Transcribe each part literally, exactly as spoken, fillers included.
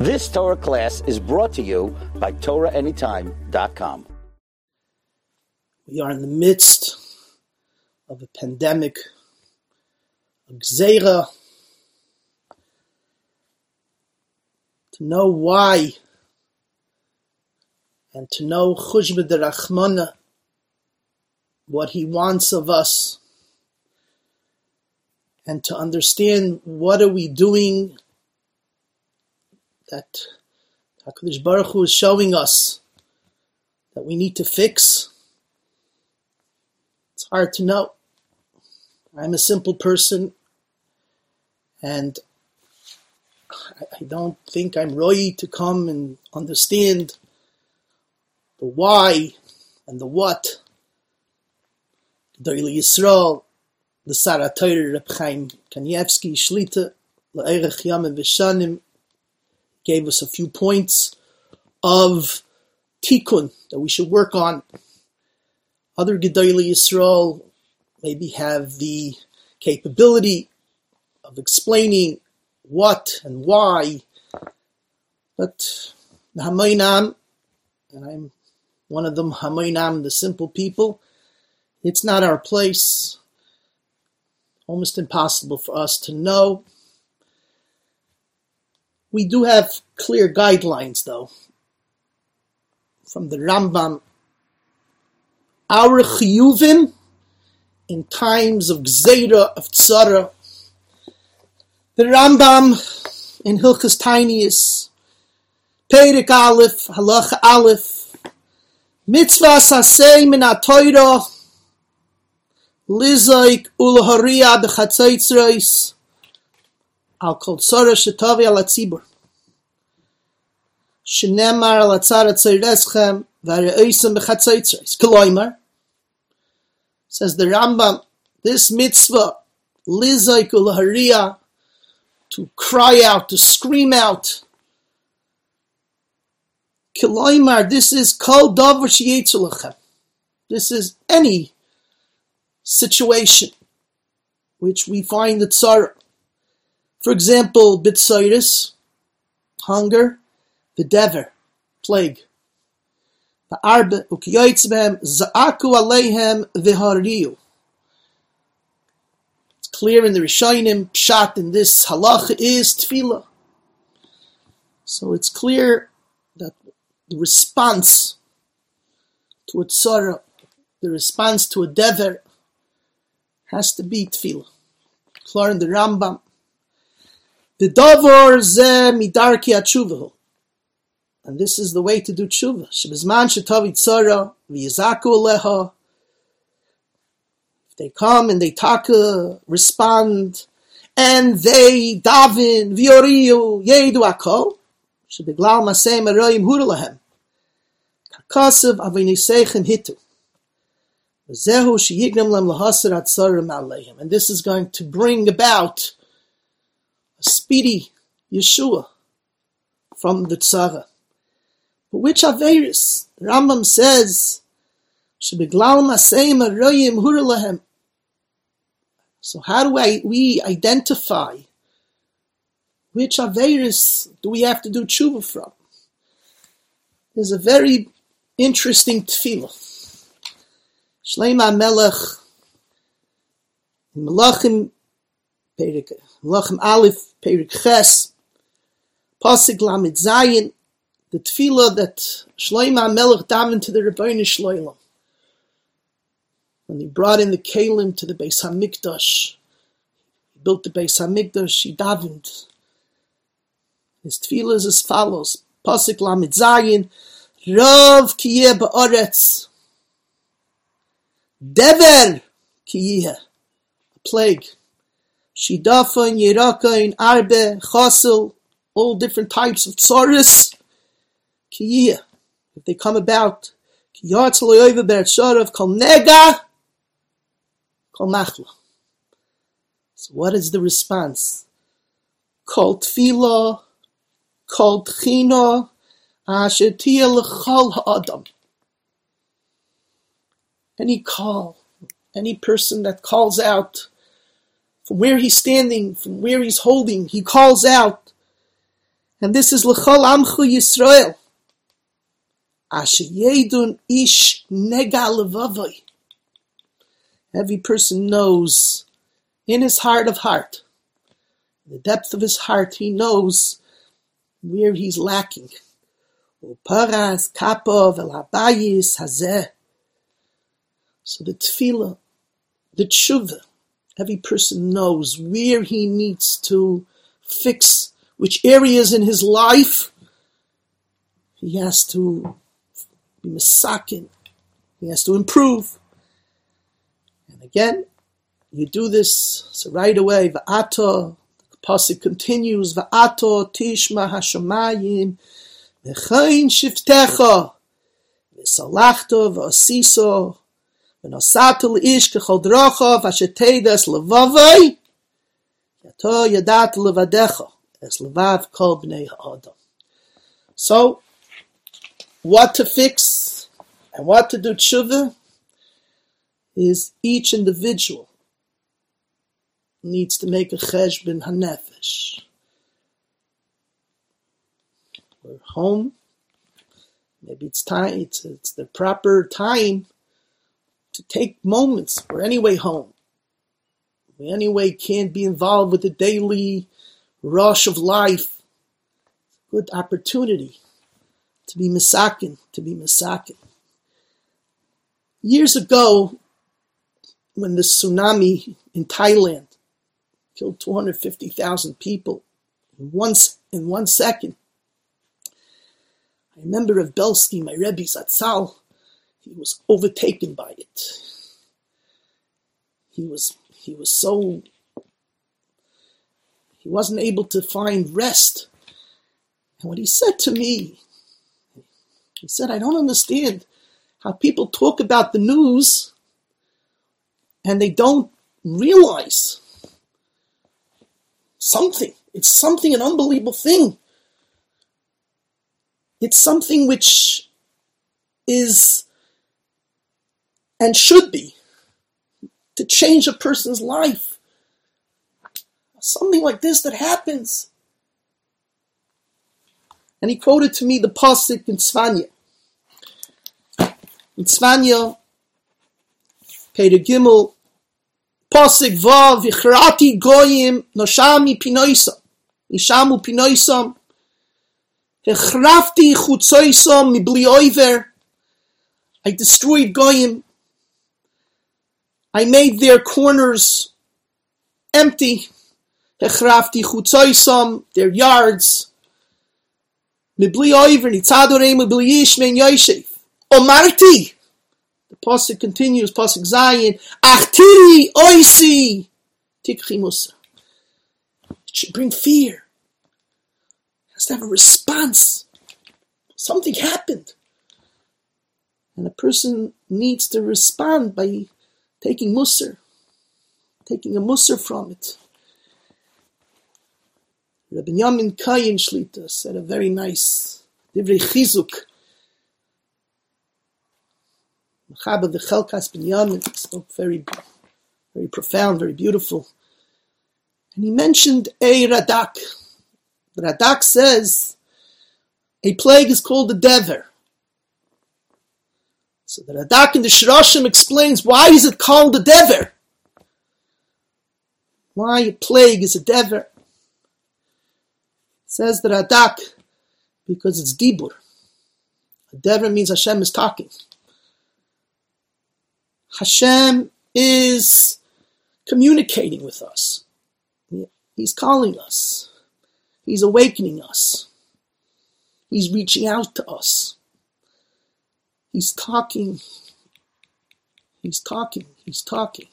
This Torah class is brought to you by Torah Anytime dot com. We are in the midst of a pandemic, a gzeira. To know why and to know Chushba de Rachmana, what he wants of us, and to understand what are we doing that HaKadosh Baruch Hu is showing us that we need to fix. It's hard to know. I'm a simple person, and I don't think I'm ready to come and understand the why and the what. Gedolei Yisrael, the Sarah Torah, Reb Chaim Kanievsky, Shlita, La'erech Yamim V'Shanim, gave us a few points of tikkun that we should work on. Other Gedolei Yisrael maybe have the capability of explaining what and why, but the Hamoinam, and I'm one of them, Hamoinam, the simple people, it's not our place. Almost impossible for us to know. We do have clear guidelines, though, from the Rambam. Our chiyuvim in times of gzeira, of tzara. The Rambam in Hilchos Tainiyos, Perek Aleph, Halacha Aleph, Mitzvah sasei min ha-Torah, Lizoik ulaharia b'chatzaitzreis, al kol tzara shetavi al hatzibur. Shenemar al hatzara tzeireschem, v'are'oisem b'chatzaitzreis. Koloimar, says the Rambam, this mitzvah, Lizoik ulaharia, to cry out, to scream out. Koloimar, this is kol davar she'yetzu lechem. This is any situation which we find the tzara. For example, bitzoiris, hunger, v'dever, plague. V'arbe u'kiyoytz behem za'aku aleihem v'hariyu. It's clear in the Rishonim, pshat in this halacha is tefillah. So it's clear that the response to a tzara, the response to a dever, has to be tefillah. Clear in the Rambam. The davar ze midarki atshuvahu. And this is the way to do tshuva. Shebizman shetavi tzara v'yizaku aleha. If they come and they taka, respond, and they daven, v'yoriyu, yedu akol, shebeglal masei meroyim huralahem. Kakasav avinisechem hitu. And this is going to bring about a speedy Yeshua from the tzara. But which Averis? The Rambam says, so how do I, we identify which Averis do we have to do tshuva from? There's a very interesting tefillah. Shleima Melech, in Melachim, Perik, Melachim Aleph, Perik Ches, Pasik Lamed Zayin, the tefillah that Shleima Melech davened to the Rebbeinu Shloim. When he brought in the Kalim to the Beis HaMikdash, he built the Beis HaMikdash, he davened. His tefillah is as follows, Pasik Lamed Zayin, Rav Kiyeh Ba'aretz, Dever kiyeh, a plague. Shidafon, Yerakain, Arbe, Chasel, all different types of tsaris. Kiyeh, if they come about, Kiyatz lo'over be'er sharav, kol nega, kol machla. So what is the response? Kol tefillah, kol tchina, asher tiyeh l'chol ha'adam. Any call, any person that calls out from where he's standing, from where he's holding, he calls out, And this is L'chol Amchu Yisrael. Asher Yedun Ish Nega Levavai. Every person knows in his heart of heart, in the depth of his heart, he knows where he's lacking. Uparas Kapov El Habayis Hazeh. So the tefillah, the tshuva, every person knows where he needs to fix, which areas in his life he has to be misakin, he has to improve. And again, you do this, so right away, va'ato, the pasuk continues, va'ato tishma hashamayim, v'chain shiftecha, v'salachto v'asiso, v'nosato l'ish kechol drochav, asher teidas levavai, yato yadat levadecha, es levav kol bnei ha'adam. So, what to fix and what to do tshuva is each individual needs to make a cheshbon hanefesh. We're home. Maybe it's time. It's it's the proper time to take moments. We're anyway home. We anyway can't be involved with the daily rush of life. Good opportunity to be misakin, to be misakin. Years ago, when the tsunami in Thailand killed two hundred fifty thousand people in one, in one second, I remember Rav Belsky, my Rebbe Zatzal, he was overtaken by it. He was, he was so, he wasn't able to find rest. And what he said to me, he said, I don't understand how people talk about the news and they don't realize something. It's something, an unbelievable thing. It's something which is and should be to change a person's life. Something like this that happens. And he quoted to me the pasuk in Tzvanya. In Tzvanya, Peder Gimel, pasuk vav, vichrati goyim, noshami pinoisam, nishamu pinoisam, hechrafti chutzoisam mibli oiver. I destroyed goyim. I made their corners empty. Hechrafti chutzoisam, their yards. Mibli oiver, nitzadorei mibli yishmein yoshev. Omarti. The pasuk continues, pasuk Zayin. Achtiri oisi tikchi musa. It should bring fear. It has to have a response. Something happened. And a person needs to respond by taking musar, taking a musar from it. Rabbi Yamin Kayin Shlita said a very nice divrei chizuk. Machaba the Chelkas Ben Yamin spoke very, very profound, very beautiful. And he mentioned a Radak. The Radak says a plague is called the Dever. So the Radak in the Shirashim explains why is it called the Dever? Why a plague is a Dever? Says the Radak because it's Dibur. A Dever means Hashem is talking. Hashem is communicating with us. He's calling us. He's awakening us. He's reaching out to us. He's talking. He's talking. He's talking.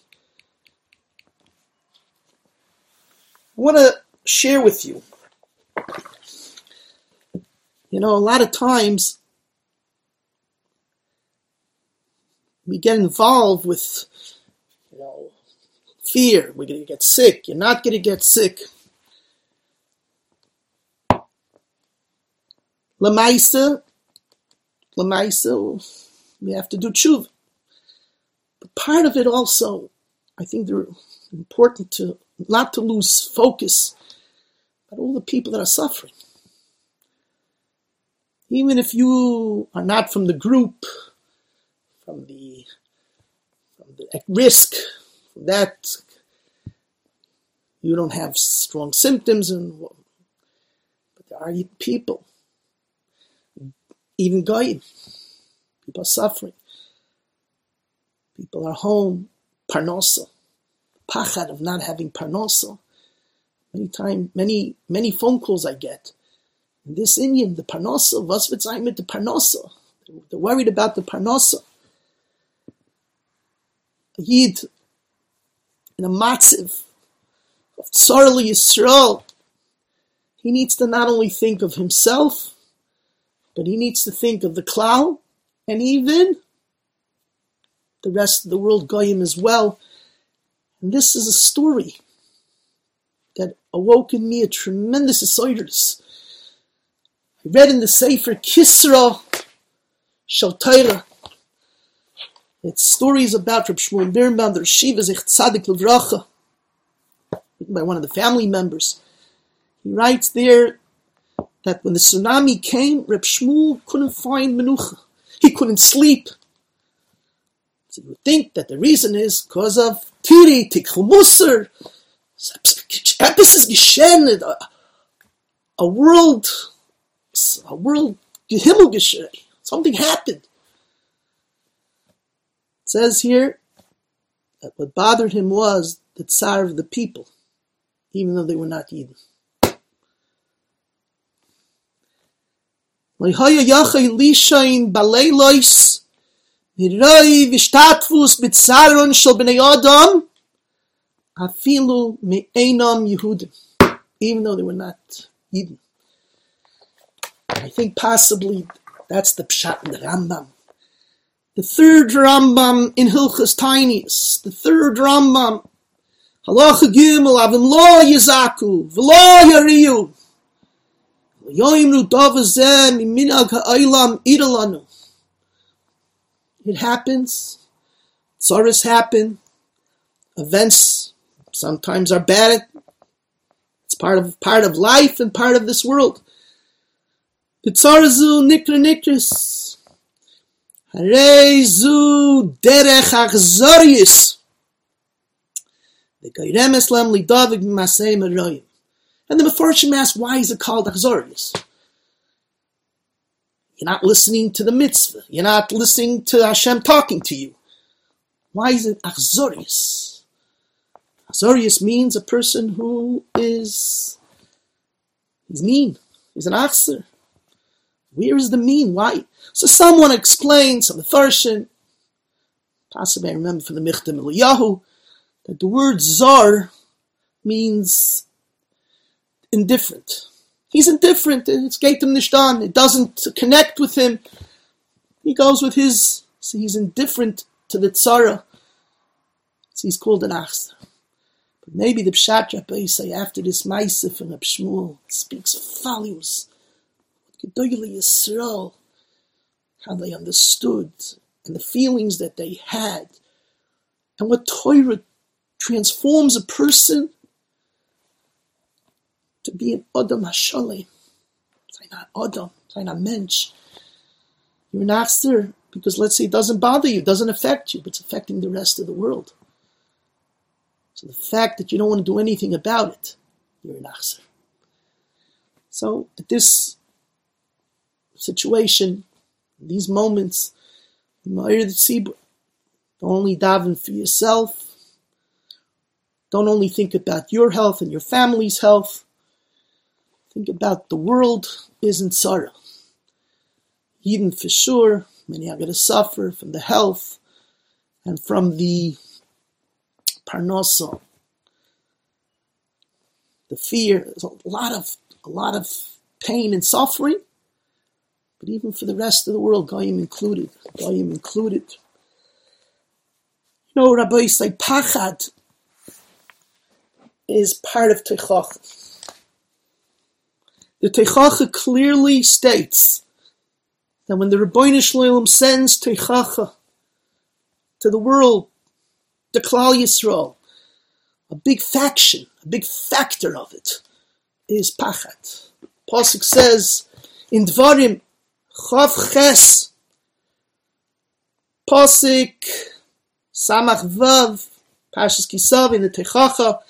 I want to share with you. You know, a lot of times we get involved with, you know, fear. We're going to get sick. You're not going to get sick. Lamaisa, Lamaisa, we have to do tshuva. But part of it also, I think they're important to, not to lose focus about all the people that are suffering. Even if you are not from the group, from the, from the at risk, from that, you don't have strong symptoms, and but there are people, even goyim, people are suffering, people are home, parnosa, pachad of not having parnosa. Many time, many many phone calls I get. In this Indian, the parnosa, was wird sein mit the parnosa? They're worried about the parnosa. A Yid in a matziv of Tzarli Yisrael, he needs to not only think of himself, but he needs to think of the klal, and even the rest of the world, goyim as well. And this is a story that awoke in me a tremendous ascendance. I read in the Sefer Kisra Shel Torah. It's stories about Reb Shmuel Birnbaum, the Reshiva Zech Tzadik Levracha, written by one of the family members. He writes there that when the tsunami came, Reb Shmuel couldn't find menucha. He couldn't sleep. So you would think that the reason is because of Tiri, Tikchel Musar. This is Geshen, a world, a world, Himmel Geshen. Something happened. It says here that what bothered him was the tsar of the people, even though they were not Yidden. Lehoya yachay lishain baleilois mirai vishtatvus bitzaron shel bnei adam afilu me'enam Yehudim, even though they were not Yidden. I think possibly that's the pshat in the Rambam. The third Rambam in Hilchas Tainis, the third Rambam, Halacha Gimel Avim Lo Yizaku V'Lo Yariyu Yoimru Dovazem Minag Ha'olam Idalanu. It happens. Tzaras happen. Events sometimes are bad. It's part of part of life and part of this world. B'tzarazu nikra nikris. Harei zu derech achzorius. The Geiremes lem lidavig masei meroyim. And the Mefarshim ask, why is it called achzorius? You're not listening to the mitzvah. You're not listening to Hashem talking to you. Why is it achzorius? Achzorius means a person who is he's mean. He's an achzer. Where is the mean? Why? So someone explains, some Mefarshim, possibly I remember from the Michtam Eliyahu, that the word zar means indifferent. He's indifferent. It's geitem nishdan. It doesn't connect with him. He goes with his, so he's indifferent to the tzara. So he's called an achzer. But maybe the Pshat Rabbi say after this Ma'aseh from Reb Shmuel speaks volumes. Gedolei Yisrael, how they understood, and the feelings that they had, and what Torah transforms a person to be an Adam HaShalem. Say not Adam, say not Mensch. You're an achzer because, let's say, it doesn't bother you, it doesn't affect you, but it's affecting the rest of the world. So the fact that you don't want to do anything about it, you're an achzer. So at this situation, these moments, don't only daven for yourself, don't only think about your health and your family's health, think about the world is in tzara. Yidden for sure, many are going to suffer from the health and from the parnosa, the fear. There's a lot of a lot of pain and suffering. But even for the rest of the world, Goyim included, Goyim included. You know, Rabbi say Pachad is part of Teichacha. The Teichacha clearly states that when the Rebbeinu Shloim sends Teichacha to the world, the Klal Yisrael, a big faction, a big factor of it is Pachad. Pasuk says in Dvarim, Chav Ches, Posik, Samach Vav, Parshas Kisav in the Techacha,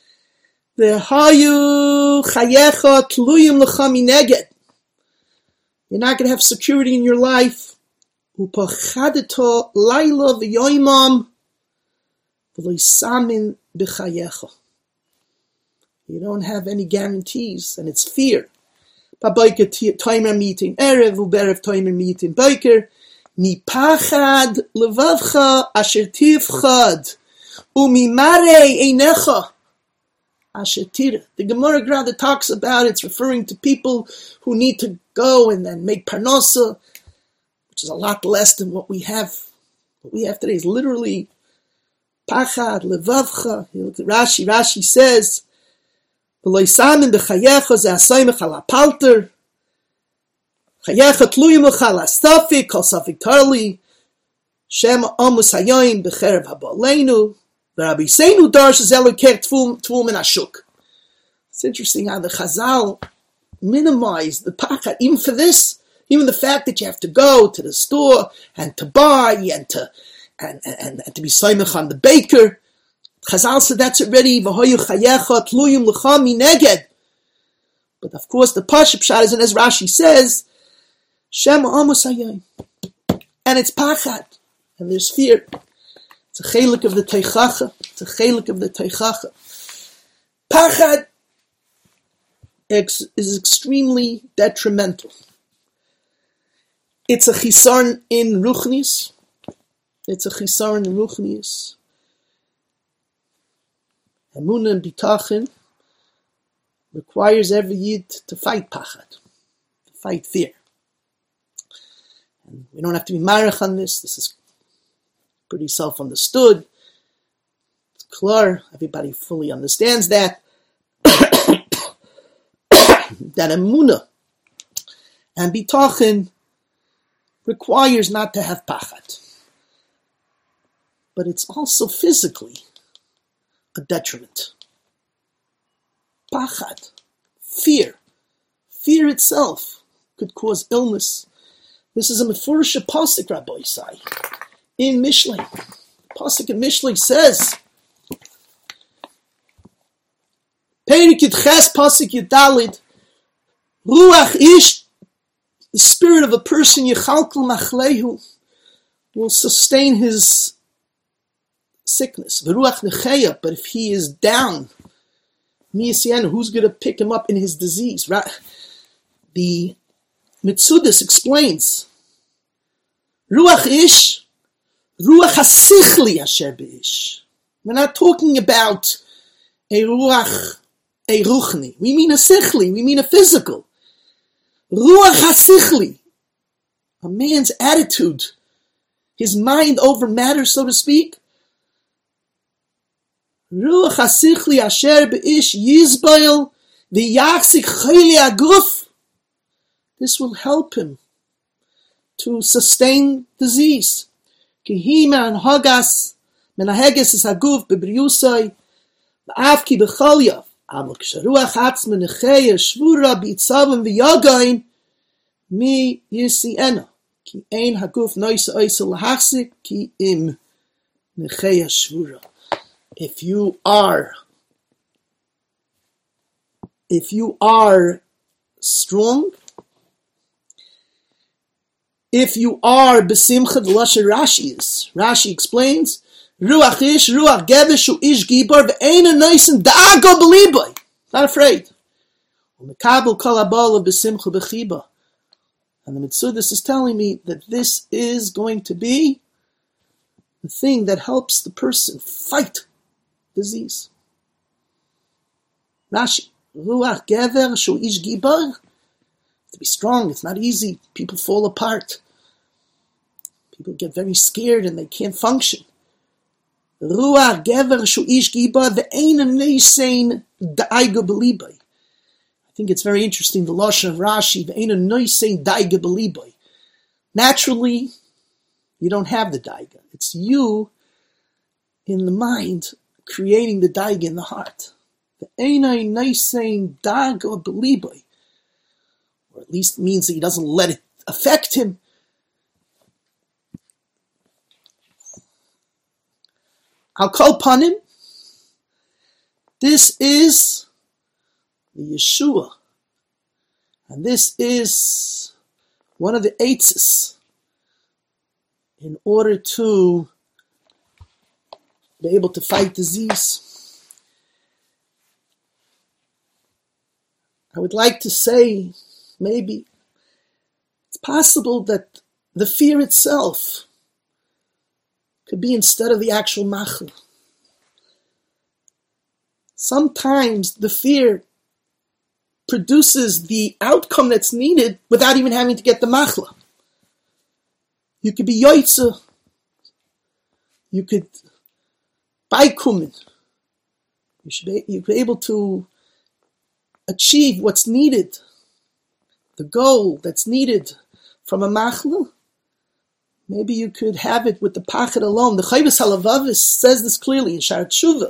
V'hayu chayecha tluyim lecha mineged. You're not going to have security in your life. U'pachadeto laila v'yoimam v'loisamin b'chayecha. You don't have any guarantees, and it's fear. Ba'boiker toimer meeting erev u'berev toimer meeting boiker mipachad levavcha asher tivchad u'mimare einecha. Ashetira. The Gemara Grada talks about it's referring to people who need to go and then make parnasa, which is a lot less than what we have. What we have today is literally pachad levavcha. You look at Rashi. Rashi says, "V'lo yisamin b'chayecha ze asoymech ala palter, chayecha tluyim lecha la stafik kol safik tarli, shem amus hayoyim b'cherev haboleinu." Rabbi Seinu Darsh Zelukeh Tvum and Ashuk. It's interesting how the Chazal minimized the pachad, even for this, even the fact that you have to go to the store and to buy and to and and, and to be soymech on the baker. Chazal said that's already v'hoyu chayecha tluyim lecha mineged. But of course the Pashup Pshat is, and as Rashi says, Shem Amos Hayim, and it's pachad, and there's fear. It's a chelik of the teichacha. It's a chelik of the teichacha. Pachad is extremely detrimental. It's a chisarn in ruchnis. It's a chisarn in ruchnis. Emunah and bitachon requires every yid to fight pachad, to fight fear. And we don't have to be marich on this. This is pretty self-understood. It's clear. Everybody fully understands that. That emunah and bitachon requires not to have pachad. But it's also physically a detriment. Pachad, fear. Fear itself could cause illness. This is a mefurish pasuk, Rabbi Isai. In Mishlei, Pasuk in Mishlei says, Perik Yudches Pasuk Yudalid, Ruach Ish, the spirit of a person, Yechalkel Machlehu, will sustain his sickness. V'ruach Necheya, but if he is down, Miyasiyanu, who's going to pick him up in his disease? The Mitzudis explains, Ruach Ish, Ruach hasichli asher beish. We're not talking about a ruach, a ruchni. We mean a sichli. We mean a physical. Ruach hasichli, a man's attitude, his mind over matter, so to speak. Ruach hasichli asher beish yizbail v'yachzik chayli aguf. This will help him to sustain disease. Kihima and Hagas, Menaheges is Haguf, Bebriusai, Afki Bechalyav, Abel Ksharuach Hatzman Necheya, Shvura, Bitzavim, Vyagain, Mi Yisiena, Ki Ein Haguf Noisa Oisa Lahachsik, Ki Im Necheya Shvura. If you are, if you are strong, if you are besimcha, the lashon Rashi is. Rashi explains, Ruach ish, Ruach gevish, u ish gibar, ve'eina noisen da'ago b'liboy. Not afraid. U'mekabel kol ha'bala besimcha b'chiba. And the Mitzudis is telling me that this is going to be the thing that helps the person fight disease. Rashi, Ruach gever, shu ish gibar. To be strong, it's not easy. People fall apart. People get very scared and they can't function. Ruach gever shu ish giba ve'eina noisein daiga b'libay. I think it's very interesting, the lashon of Rashi, ve'eina noisein daiga b'libay. Naturally, you don't have the daiga. It's you in the mind creating the daiga in the heart. Ve'eina noisein daiga b'libay. Or at least means that he doesn't let it affect him. I'll call upon him. This is the Yeshua. And this is one of the eitzes in order to be able to fight disease. I would like to say, maybe, it's possible that the fear itself could be instead of the actual machla. Sometimes the fear produces the outcome that's needed without even having to get the machla. You could be yoitza. You could buy kumin. You should be, you'd be able to achieve what's needed, the goal that's needed from a machla. Maybe you could have it with the pachad alone. The Chayvus Halavavis says this clearly in Shar Tshuva.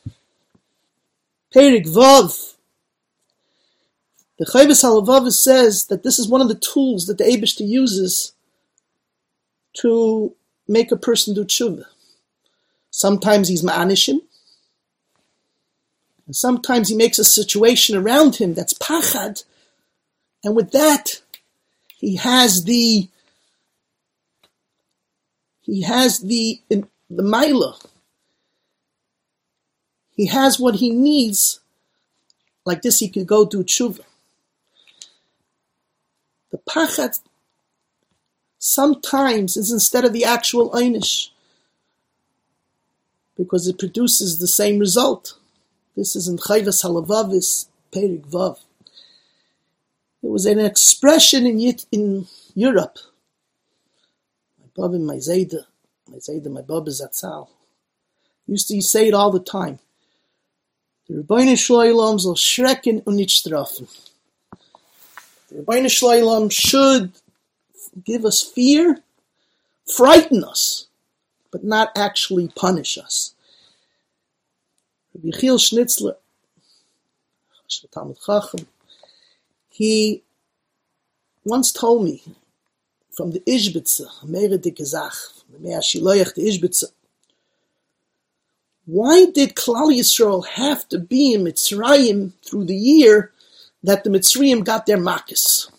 Perik Vav. The Chayvus Halavavis says that this is one of the tools that the Eibishter uses to make a person do tshuva. Sometimes he's ma'anishim, and sometimes he makes a situation around him that's pachad, and with that, he has the he has the the maila. He has what he needs. Like this, he could go do tshuva. The pachad sometimes is instead of the actual einish, because it produces the same result. This is in Chayvus Halavavis, Perik Vav. There was an expression in in Europe. My Baba, my Zayda, my Zayda, my Baba Zatzal used to say it all the time. The Rebbeinu Shloilam soll schrecken und nicht strafen. The Rebbeinu Shloilam should give us fear, frighten us, but not actually punish us. Rabbi Yechiel Schnitzler, Talmid Chacham, he once told me from the Ishbitze, Meire de Gezach, the Mea Shiloyach de Ishbitze, why did Klal Yisrael have to be in Mitzrayim through the year that the Mitzrayim got their makkos?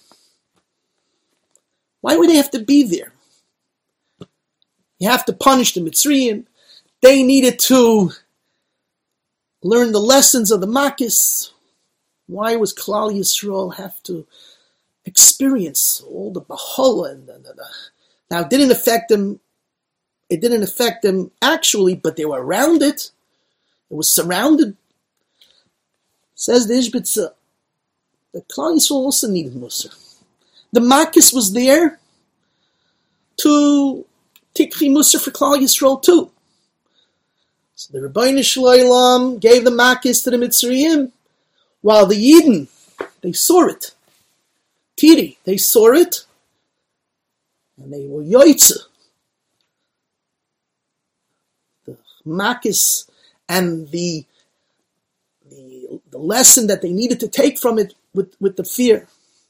Why would they have to be there? You have to punish the Mitzrayim. They needed to learn the lessons of the makkos. Why was Klal Yisrael have to experience all the bahola and the, the, the now it didn't affect them. It didn't affect them actually, but they were around it. It was surrounded. Says the Ishbitza, that Klal Yisrael also needed Musar. The makkos was there to tikri Musar for Klal Yisrael too. So the Rebbeinu Shloilam gave the makkos to the Mitzrayim, while the Yidden, they saw it. Tiri, they saw it, and they were yoitze. The makkos and the, the the lesson that they needed to take from it with, with the fear.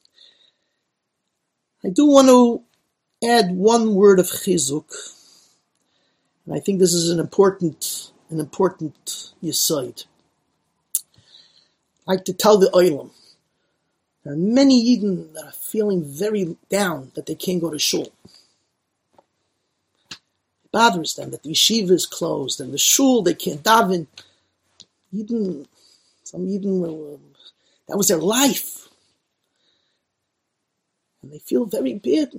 I do want to add one word of chizuk, and I think this is an important an important yesod. I like to tell the oilam, there are many Yidden that are feeling very down that they can't go to shul. It bothers them that the yeshiva is closed and the shul they can't daven. Yidden, some Yidden, were, that was their life. And they feel very bad.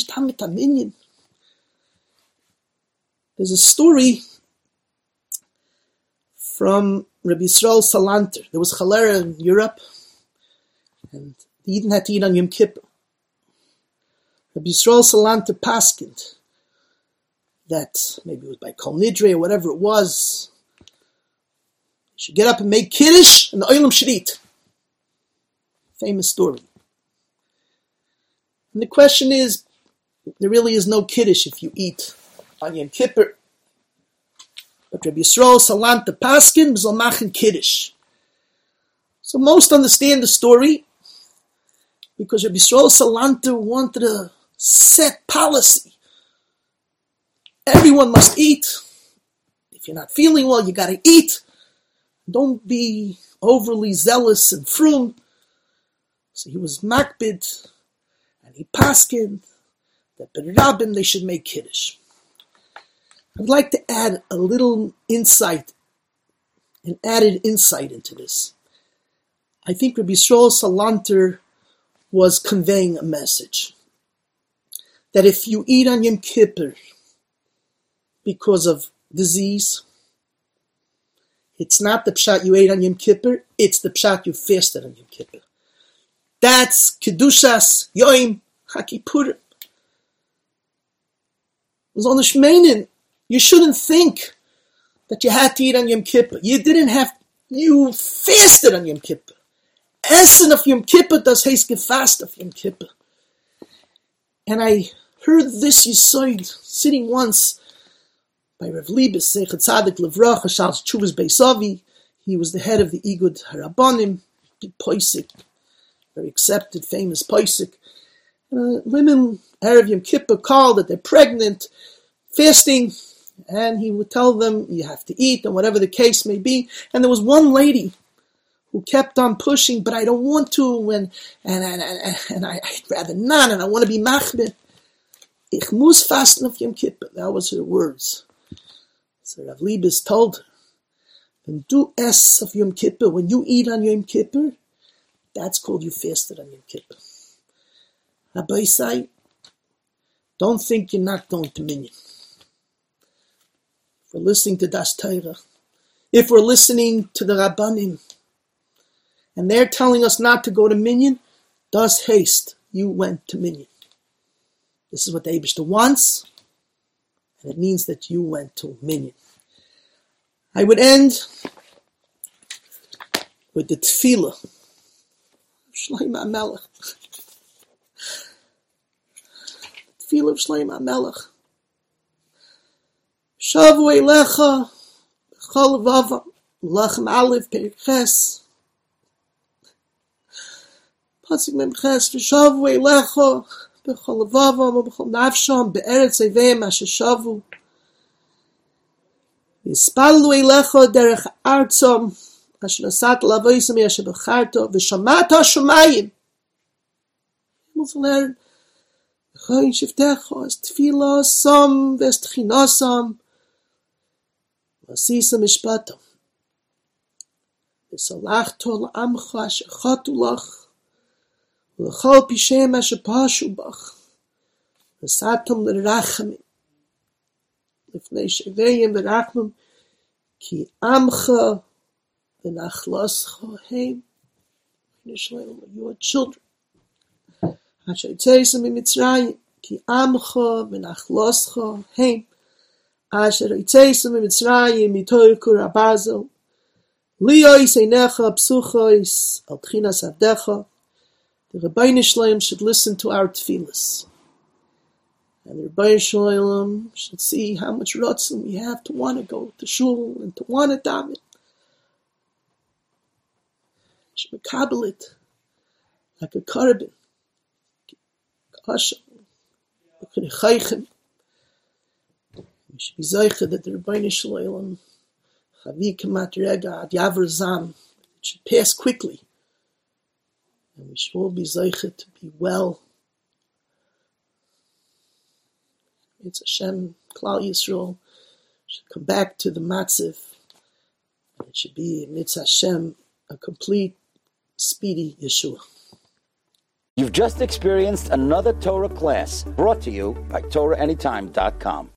There's a story from Rabbi Yisrael Salanter. There was cholera in Europe, and the Yidden had to eat on Yom Kippur. Rabbi Yisrael Salanter paskind that maybe it was by Kol Nidre or whatever it was. You should get up and make kiddush, and the oilam should eat. Famous story. And the question is, there really is no kiddush if you eat on Yom Kippur. But Rabbi Yisrael Salanter paskin b'zal machen kiddush. So most understand the story because Rabbi Yisrael Salanter wanted to set policy. Everyone must eat. If you're not feeling well, you gotta eat. Don't be overly zealous and frum. So he was makbid, and he paskin that b'rabim they should make kiddush. I'd like to add a little insight, an added insight into this. I think Rabbi Yisrael Salanter was conveying a message that if you eat on Yom Kippur because of disease, it's not the pshat you ate on Yom Kippur, it's the pshat you fasted on Yom Kippur. That's Kedushas Yom HaKippurim. You shouldn't think that you had to eat on Yom Kippur. You didn't have, you fasted on Yom Kippur. Essen of Yom Kippur does heis gefast of Yom Kippur. And I heard this Yisoid sitting once by Rav Libes, Zeichat Tzadik Levracha, Shal Tshuvas Beisavi. He was the head of the Igud Harabanim, big Poisik, very accepted, famous Poisik. Uh, women, Erev Yom Kippur, called that they're pregnant, fasting, and he would tell them, you have to eat, and whatever the case may be. And there was one lady who kept on pushing, but I don't want to, and and, and, and, and I, I'd rather not, and I want to be machbir. Ich muss fasten auf Yom Kippur. That was her words. So Rav Libes told her, when du es of Yom Kippur, when you eat on Yom Kippur, that's called you fasted on Yom Kippur. Rabbi say, don't think you're not going to minyan. If we're listening to Das Torah, if we're listening to the Rabbanim, and they're telling us not to go to minyan, das haste, you went to minyan. This is what the Eibishter wants, and it means that you went to minyan. I would end with the tefillah of Shlomo HaMelech. Tefillah of Shlomo HaMelech. Shavu Eilecha B'chol Vava Lachem Aleph Perek Ches Pasuk Mem Ches V'shavu Eilecha B'chol Vava B'chol Nafsham Be'eretz Eveim Asher Shavu V'ispalu Eilecha Derech Artzom Asher Nasat Lavoisam Asher B'charto V'shamat HaShamayim. You must learn Chayin Shivtecha Es Tefillah Sam V'es Tchinasam Vasisa Mishpatam V'salachto L'amcha Asher Chatu Lach V'chol Pishem Asher Pashu Bach V'satam L'rachamim L'fnei Sheveyim V'rachmim Ki Amcha V'nachlascha Heim Your children Asher Yitzeisam Mitzrayim Ki Amcha V'nachlascha Heim Asher Yitzeisam Mitzrayim Mitoy Kur Abazel Liyois Einecha Psuchois Al Tchinas Avdecha. The Rebbeinu Shalom should listen to our tefillas, and the Rebbeinu Shalom should see how much rotzen we have to want to go to shul and to want to daven. Should makabel it like a korban. Kasha, l'chaychem. We should be zeicha that the Rebbeinu Shalom chavi kamat rega ad yaver zam. It should pass quickly. And we should all be zeicha to be well. It's Hashem, Klal Yisrael should come back to the matziv. And it should be, Mitzvah Hashem, a complete, speedy Yeshua. You've just experienced another Torah class brought to you by Torah Anytime dot com.